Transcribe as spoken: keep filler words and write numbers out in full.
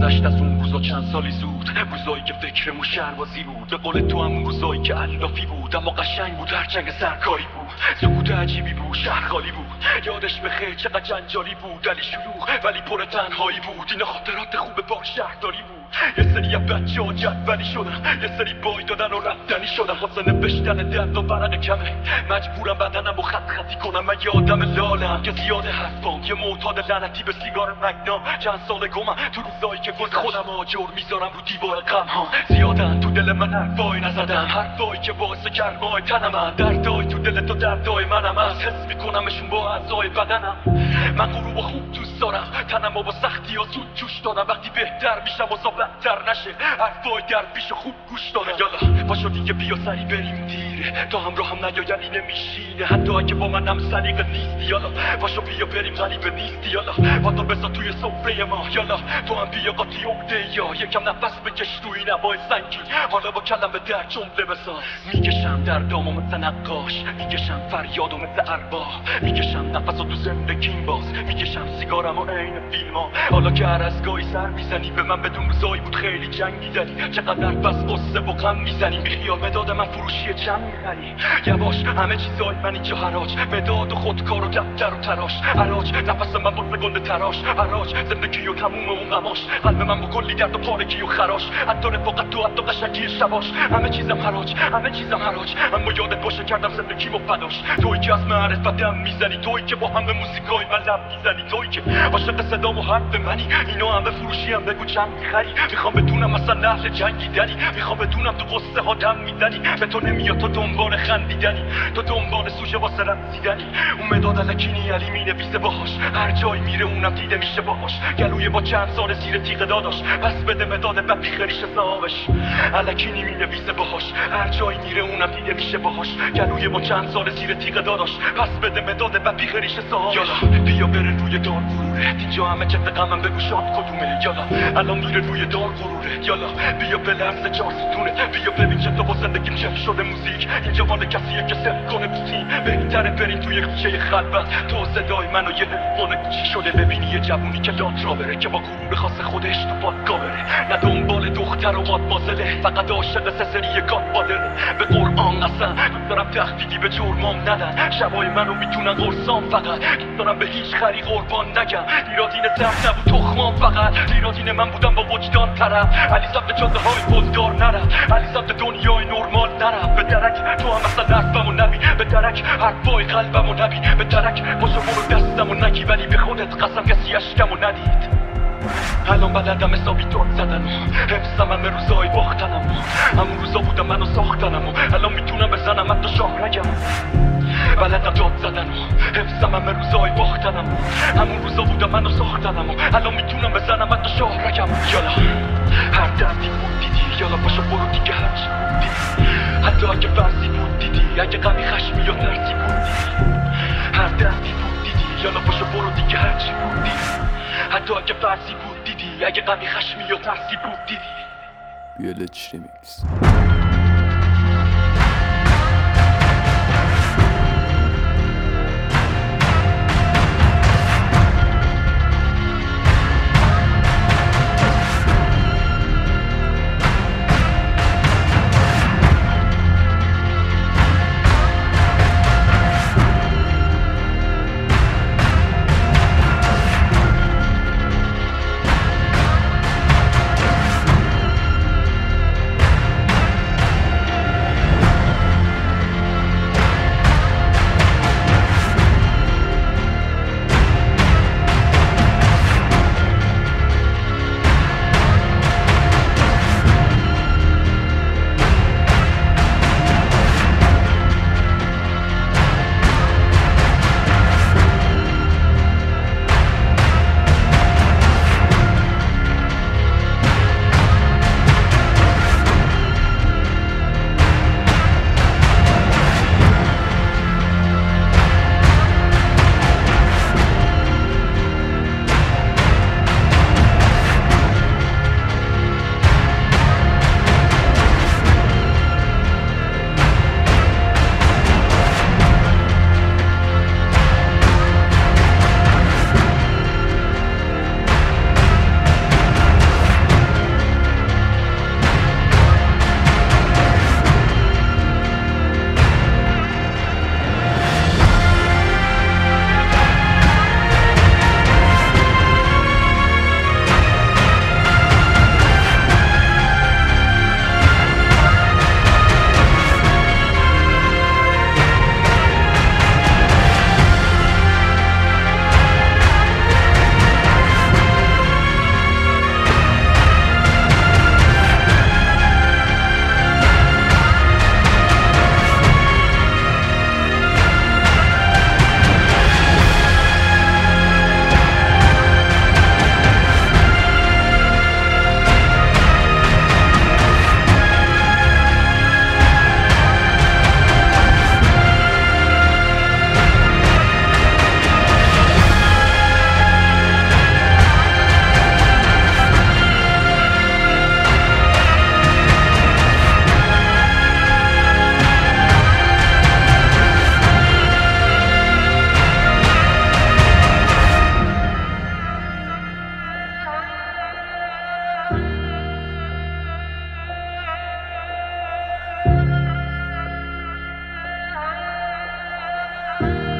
گذشت از اون روزا چند سالی زود، روزایی که فکرمون شهربازی بود. به قول تو همون روزایی که علافی بود اما قشنگ بود، هر جنگ سرکاری بود. سکوت عجیبی بود، شهر خالی بود. یادش بخیر چقدر جنجالی بود، علی شلوغ ولی پر تنهایی بود. اینا خاطرات خوب با شهرداری بود. یه سری از بچه ها جدولی شدن، یه سری بای دادن و رفتنی شدن. واسه نوشتن درد و برق کمه مجبورم بدنم و خط خطی کنم. من یه آدم لالم که زیاده حرفام، یه معتاد لعنتی به سیگار مگنام. چند سال گمم تو روزایی که گذشت، خودم آجر میذارم رو دیوار غم ها. زیادن تو دل من حرفایی نزدم، حرفایی که باعث کرمای تنمن. دردای تو دل تو دردای منم، از حس میکنمشون با اعضای بدنم. من غروب خوب دوست دارم، تنم با سختی ها زود جوش دارم. وقتی بهتر میشم و بدتر نشه، حرفای در پیش خوب گوش دارم. یالا پاشو دیگه بیا سری بریم دیره، تا همراه هم نیایلی نمیشینه. حتی اگه با منم سلیقه نیستی، یالا پاشو بیا بریم غریبه نیستی. یالا پاتو بسا توی سفره ما، یالا تو هم بیا قاطی عقده یا یکم نفس بکش توی نوای سنگین. حالا با کلمه در جمله بساز، میکشم دردامو مثل نقاش، میکشم فریادو مثل ارباح، میکشم نفسو تو زندگیم باز، میکشم سیگارمو عین فیلما. حالا که هر از گاهی سر میزنی به من بدون روزایی بود خیلی جنگیدنی. چقدر بس قصه و غم میزنی، بیخیال مداد من فروشی چم میخری. یواش همه چیزای من اینجا حراج، مداد و خودکار و دفتر و تراش. حراج نفس من واسه گنده تراش، حراج زندگی و تموم اون غماش. قلب من با کلی درد و پارگی و خراش، حتی رفاقت و حتی قشنگی شباش. همه چیزم حراج، همه چیزم حراج. اما یادت باشه کردم زندگی و فداش. تویی که از معرفتم میزنی، تویی که با همه موزیکای من لب میزنی، تویی که عاشق صدام و حرف منی. اینا همه فروشی هم بگو چند میخری. میخوام بدونم مثلا اهل جنگی داری، میخوام بدونم تو قصه ها دم میزنی. به تو نمیاد تو دنبال خندیدنی، تو دنبال سوژه واسه رقصیدنی. اون مداد الکینی علی مینویسه باهاش، هر جایی میره اونم دیده میشه باهاش. گلوی با چند سال زیر تیغ داداش، پس بده مداد بعد بیخریش صاحبش. الکینی مینویسه باهاش، هر جایی میره اونم دیده میشه باهاش. گلوی با چند سال زیر تیغ داداش، پس بده مداد بعد بیخریش صاحبش. یالا بیا بره روی دار غروره، اینجا همه چه غمم بگو شاد کدومه. یالا الان میره روی دار غروره، یالا بیا بلرزه چهار ستونه. بیا ببین چه تو با زندگیم چه شده موزیک. اینجا مال کسیه که سر کنه بسیم. بهتره برین توی کوچه خلوت، تو صدای منو یه تلفن گوشی شده. ببینی یه جوونی که لات را بره، که با غرور خاص خودش تو پادگاه بره. نه دنبال دختر و مادمازله، فقط عاشق سه سری گادفادره. به قرآن قسم دوست دارم تهدیدی به جرمام ندن. شبای منو میتونن قرصام، فقط دوست دارم به هیچ خری قربان نگم. ایرادین سخت نبود تخمام، فقط ایرادین من بودم با وجدان طرف. علی سمت جاده های پلدار نرم، علی سمت دنیای نرمال نرم. به درک تو هم مثلا حرفمو نبی، به درک حرفای قلبمو نبی. به درک پاشو برو دستمو نگی، ولی به خودت قسم کسی اشکمو ندید. الان بلدم حسابی داد زدنم، حفظم همه روزای باختنم. همون روزا بودم منو ساختنم، الان میتونم بزنم حتی شاه رگم. بلدم داد زدنم، حفظم همه روزای باختنم. همون روزا بودم منو ساختنم، الان میتونم بزنم حتی شاه رگم. یالا هر دردی بود دیدی، یالا پاشو برو دیگه هرچی بود دیدی. حتی اگه فرضی بود دیدی، اگه غمی خشمی یا ترسی بود دیدی. هر دردی بود دیدی، یالا پاشو برو دیگه هرچی بود دیدی. حتی اگه فرضی بود دیدی، اگه غمی خشمی یا ترسی بود دیدی. بیالچ ریمیکس. بود.